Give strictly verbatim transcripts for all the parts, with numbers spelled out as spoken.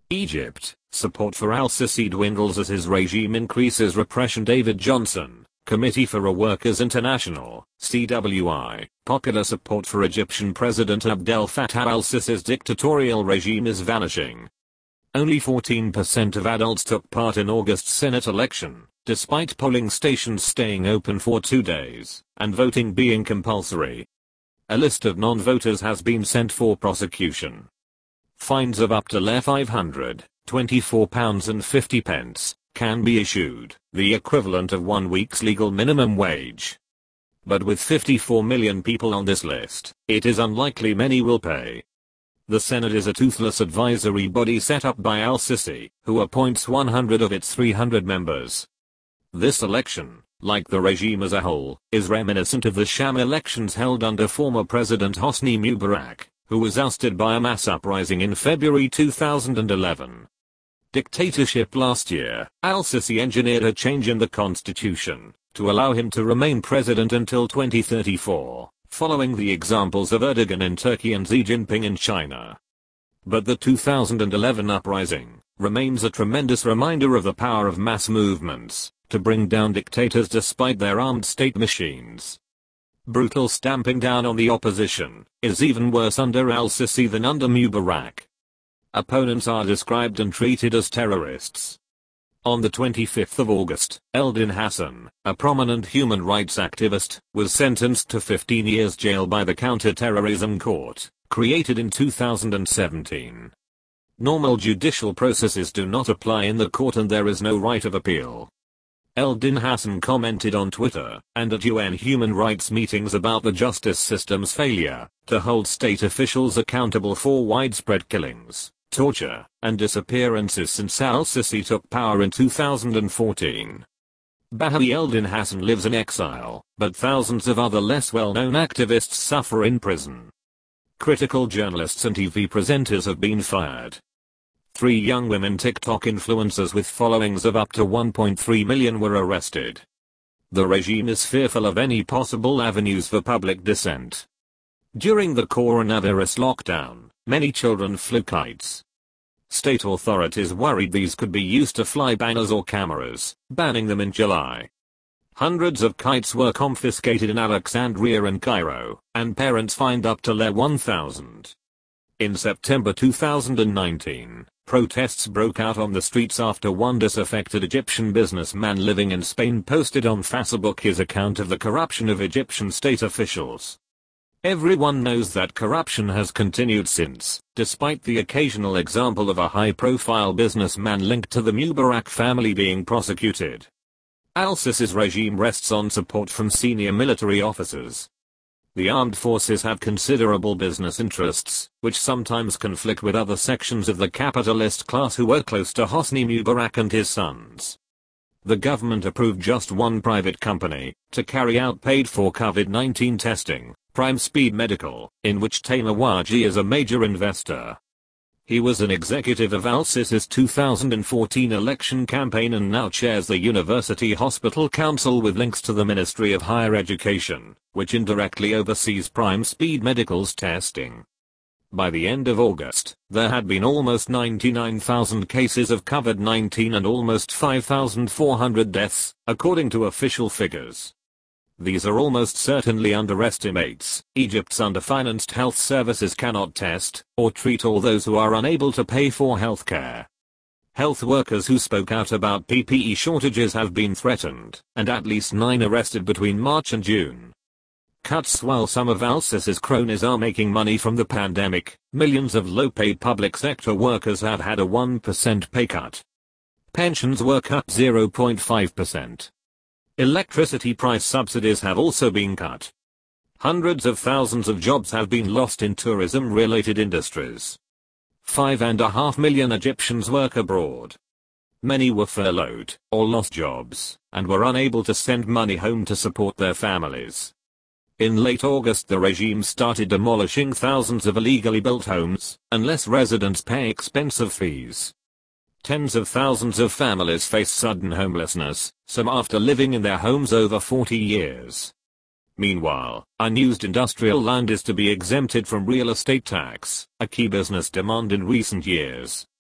Egypt, support for al-Sisi dwindles as his regime increases repression. David Johnson, Committee for a Workers International, C W I, popular support for Egyptian President Abdel Fattah al-Sisi's dictatorial regime is vanishing. Only fourteen percent of adults took part in August's Senate election, despite polling stations staying open for two days, and voting being compulsory. A list of non-voters has been sent for prosecution. Fines of up to five hundred twenty-four pounds fifty can be issued, the equivalent of one week's legal minimum wage. But with fifty-four million people on this list, it is unlikely many will pay. The Senate is a toothless advisory body set up by al-Sisi, who appoints one hundred of its three hundred members. This election, like the regime as a whole, is reminiscent of the sham elections held under former President Hosni Mubarak, who was ousted by a mass uprising in February two thousand eleven. Dictatorship. Last year, al-Sisi engineered a change in the constitution to allow him to remain president until twenty thirty-four, following the examples of Erdogan in Turkey and Xi Jinping in China. But the two thousand eleven uprising remains a tremendous reminder of the power of mass movements to bring down dictators despite their armed state machines. Brutal stamping down on the opposition is even worse under al-Sisi than under Mubarak. Opponents are described and treated as terrorists. On the twenty-fifth of August, Eldin Hassan, a prominent human rights activist, was sentenced to fifteen years jail by the Counter-Terrorism Court, created in two thousand seventeen. Normal judicial processes do not apply in the court and there is no right of appeal. Eldin Hassan commented on Twitter and at U N human rights meetings about the justice system's failure to hold state officials accountable for widespread killings, torture, and disappearances since al-Sisi took power in two thousand fourteen. Baha'i Eldin Hassan lives in exile, but thousands of other less well-known activists suffer in prison. Critical journalists and T V presenters have been fired. Three young women TikTok influencers with followings of up to one point three million were arrested. The regime is fearful of any possible avenues for public dissent. During the coronavirus lockdown, many children flew kites. State authorities worried these could be used to fly banners or cameras, banning them in July. Hundreds of kites were confiscated in Alexandria and Cairo, and parents fined up to one thousand. In September two thousand nineteen, protests broke out on the streets after one disaffected Egyptian businessman living in Spain posted on Facebook his account of the corruption of Egyptian state officials. Everyone knows that corruption has continued since, despite the occasional example of a high-profile businessman linked to the Mubarak family being prosecuted. Al-Sisi's regime rests on support from senior military officers. The armed forces have considerable business interests, which sometimes conflict with other sections of the capitalist class who were close to Hosni Mubarak and his sons. The government approved just one private company to carry out paid-for COVID nineteen testing, Prime Speed Medical, in which Tamer Waji is a major investor. He was an executive of al-Sisi's two thousand fourteen election campaign and now chairs the University Hospital Council with links to the Ministry of Higher Education, which indirectly oversees Prime Speed Medical's testing. By the end of August, there had been almost ninety-nine thousand cases of COVID nineteen and almost five thousand four hundred deaths, according to official figures. These are almost certainly underestimates. Egypt's underfinanced health services cannot test or treat all those who are unable to pay for healthcare. Health workers who spoke out about P P E shortages have been threatened, and at least nine arrested between March and June. Cuts. While some of al-Sisi's cronies are making money from the pandemic, millions of low-paid public sector workers have had a one percent pay cut. Pensions were cut zero point five percent. Electricity price subsidies have also been cut. Hundreds of thousands of jobs have been lost in tourism-related industries. Five and a half million Egyptians work abroad. Many were furloughed or lost jobs and were unable to send money home to support their families. In late August, the regime started demolishing thousands of illegally built homes unless residents pay expensive fees. Tens of thousands of families face sudden homelessness, some after living in their homes over forty years. Meanwhile, unused industrial land is to be exempted from real estate tax, a key business demand in recent years.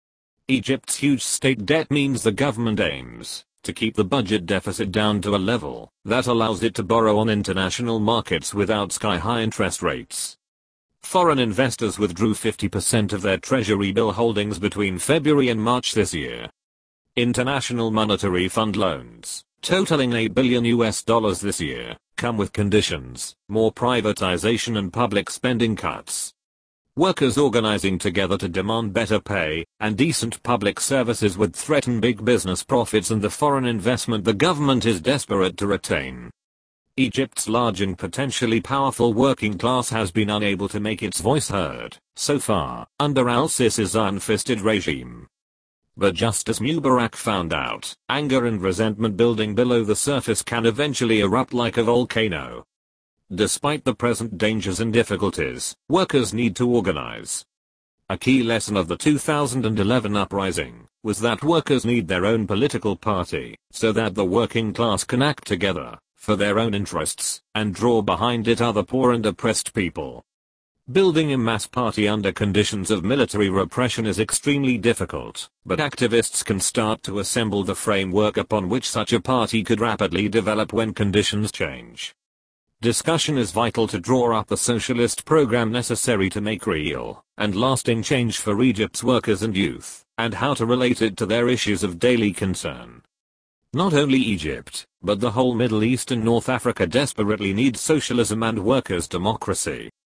Egypt's huge state debt means the government aims to keep the budget deficit down to a level that allows it to borrow on international markets without sky-high interest rates. Foreign investors withdrew fifty percent of their treasury bill holdings between February and March this year. International Monetary Fund loans, totaling eight billion U S dollars this year, come with conditions, more privatization and public spending cuts. Workers organizing together to demand better pay and decent public services would threaten big business profits and the foreign investment the government is desperate to retain. Egypt's large and potentially powerful working class has been unable to make its voice heard, so far, under al-Sisi's iron-fisted regime. But just as Mubarak found out, anger and resentment building below the surface can eventually erupt like a volcano. Despite the present dangers and difficulties, workers need to organize. A key lesson of the two thousand eleven uprising was that workers need their own political party, so that the working class can act together for their own interests and draw behind it other poor and oppressed people. Building a mass party under conditions of military repression is extremely difficult, but activists can start to assemble the framework upon which such a party could rapidly develop when conditions change. Discussion is vital to draw up the socialist program necessary to make real and lasting change for Egypt's workers and youth, and how to relate it to their issues of daily concern. Not only Egypt, but the whole Middle East and North Africa desperately need socialism and workers' democracy.